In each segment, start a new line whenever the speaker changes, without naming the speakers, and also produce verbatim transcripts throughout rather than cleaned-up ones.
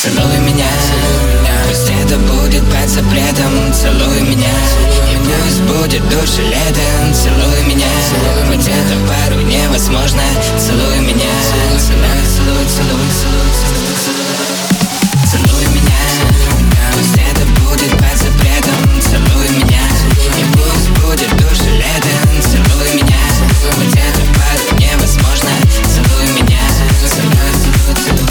Целуй меня, пусть это будет под запретом. Целуй меня, и пусть будет душе летом. Целуй меня, хоть это порой невозможно. Целуй меня, целуй, целуй, целуй, целуй, целуй. Целуй меня, пусть это будет под запретом. Целуй меня, и пусть будет душе летом. Целуй меня, хоть это порой невозможно. Целуй меня, целуй, целуй, целуй.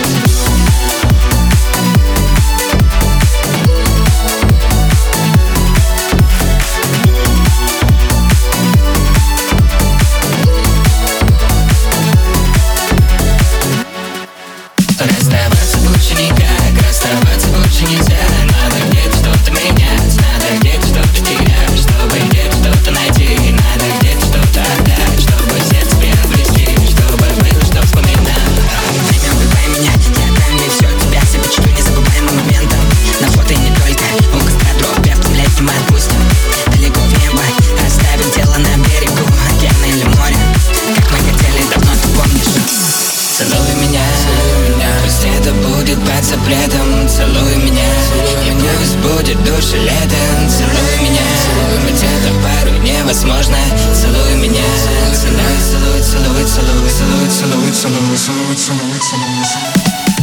Расставаться больше никак, расставаться больше нельзя. Надо где-то что-то менять, надо где-то что-то терять, чтобы где-то что-то найти. Надо где-то что-то отдать, чтобы сердце приобрести, чтобы было что вспоминать. Время убивай меня, я дам ей все тебя, запечатлю незабываемым моментом. На фото и не только, у костра дров певцем летним отпустим. Далеко в небо, оставим тело на берегу океана или моря. Как мы хотели давно, ты помнишь? Целуй меня, пусть это будет под запретом. Целуй меня, и пусть будет душе летом. Целуй меня, ведь это порой невозможно. Целуй меня, целуй, целуй, целуй, целуй, целуй, целуй, целуй, целуй, целуй, целуй.